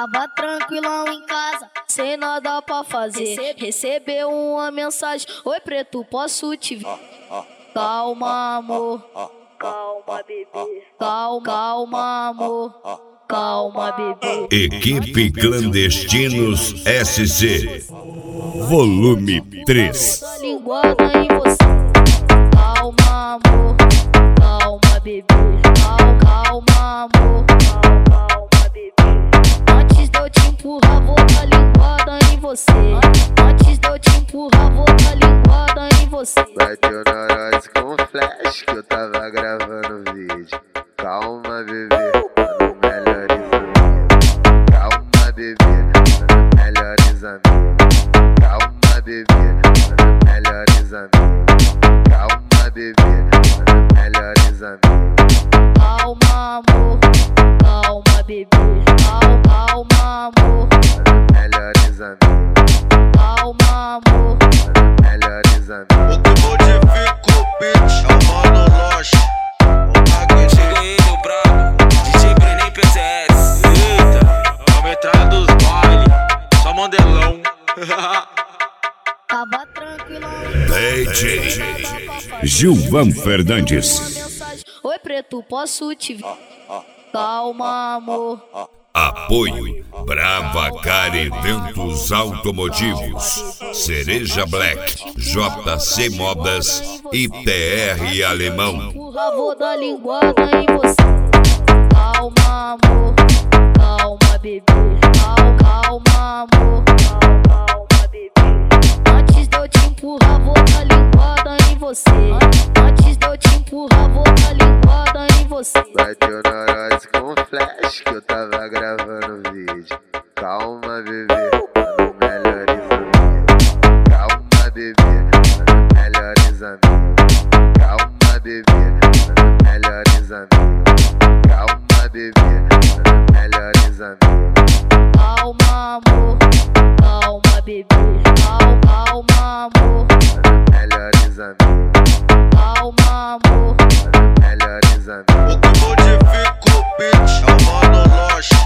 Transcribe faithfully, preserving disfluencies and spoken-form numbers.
Tava tranquilão em casa, sem nada pra fazer. Recebeu uma mensagem: oi preto, posso te ver? Calma amor, calma bebê. Calma, calma amor, calma bebê. Equipe Clandestinos S C Volume três. Linguada em você. Calma amor, calma bebê. Calma, calma amor, calma bebê. Antes de eu te empurrar, vou dar linguada em você. Antes de eu te empurrar, vou dar linguada em você. Bateu na nós com flash que eu tava gravando vídeo. Calma bebê, mano, melhores amigos. Calma bebê, mano, melhores amigos. Calma bebê, mano, melhores amigos. Calma bebê, mano, melhores amigos. Calma amor, calma bebê. Calma, calma amor, mano, melhores amigos. calma amor, mano, melhores amigos. O que modifica o beat é o Mano Loche. O bagulho chega aí, meu brabo. D J Brenem P C S. Eita, a metralha dos baile. Só mandelão. tava tranquilo. D J Gilvan Fernandes. Oi preto, posso te ver? Calma amor. Apoio Brava Car Eventos Automotivos, Cereja Black, J C Modas e P R Alemão. Empurra, vou dar linguada em você. Calma amor, calma bebê. Calma, calma amor, calma bebê. Antes de eu te empurrar, vou dar linguada em você. Antes de eu te empurrar, vou dar linguada em você. Bateu na nós com flash que eu tava gravando vídeo. Calma bebê, mano, melhores amigos. Calma bebê, mano, melhores amigos. Calma bebê, mano, melhores amigos. Calma bebê, mano, melhores amigos. Calma amor, calma bebê. Calma, calma amor, mano, melhores amigos. calma amor, mano, melhores amigos. O que modifica o beat é o Mano Loche.